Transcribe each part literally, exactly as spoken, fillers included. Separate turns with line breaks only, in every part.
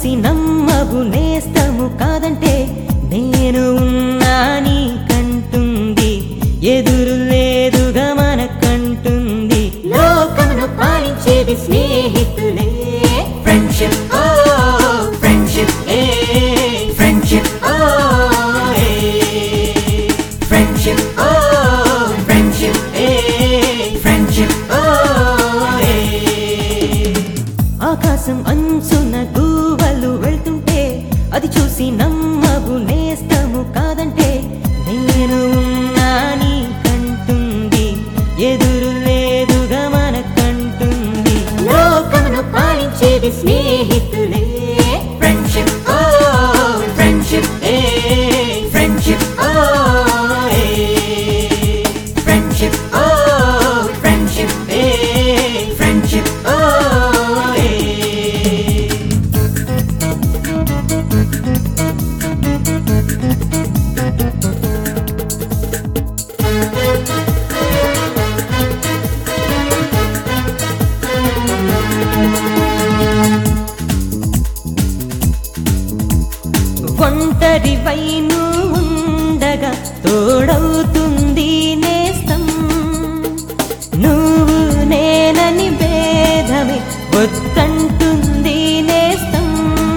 చూసి నమ్మవు నేస్తము కాదంటే నేను ఉన్నా నీకంటుంది ఎదురు లేదుగా మనకంటుంది లోకమును పాలించేది స్నేహితులే ఫ్రెండ్షిప్ ఓ ఫ్రెండ్షిప్ ఏ friendship oh friendship oh friendship ఏ ఫ్రెండ్షిప్ ఓ ఆకాశం అంచున గువ్వలు వెళ్తుంటే అది చూసి నమ్మవు నేస్తము కాదంటే నేను ఉన్నా నీకంటుంది ఎదురు లేదుగా మనకంటుంది లోకమును పాలించేది స్నేహితులే ఫ్రెండ్షిప్ ఓ ఫ్రెండ్షిప్ ఏ friendship oh friendship oh friendship ఏ ఫ్రెండ్షిప్ ఓ ఒంటరి వైను ఉండగా తోడవుతుంది నేస్తం నువ్వు నేనని భేదమే వద్దంటుంది నేస్తం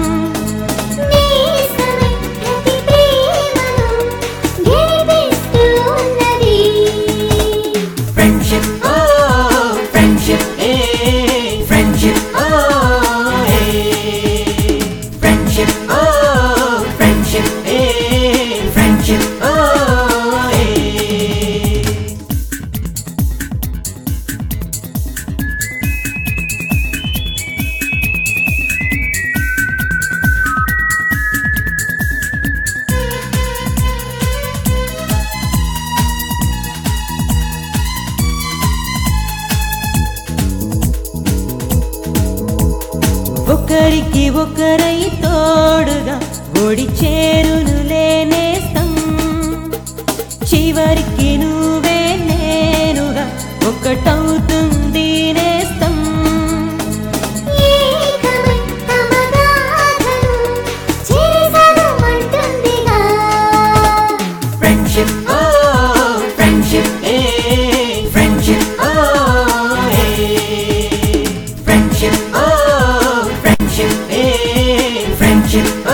ఫ్రెండ్షిప్ ఓ ఫ్రెండ్షిప్ ఏ friendship oh friendship oh friendship ఏ ఫ్రెండ్షిప్ ఓ ఒకరికి ఒకరై తోడుగా ఒడి చేరునులే నేస్తం చివరికి నువ్వే నేనుగా ఒకటవుతుంది నేస్తం ఫ్రెండ్షిప్ ఓ ఫ్రెండ్షిప్ ఏ friendship oh friendship oh friendship ఏ ఫ్రెండ్షిప్ ఓ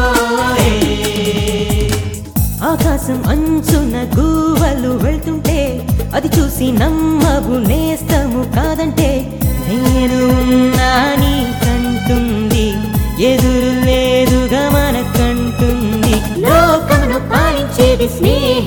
ఆకాశం అంచున గువ్వలు వెళ్తుంటే అది చూసి నమ్మవు నేస్తము కాదంటే నేను ఉన్నా నీకంటుంది ఎదురు లేదుగా మనకంటుంది లోకమును పాలించేది స్నేహ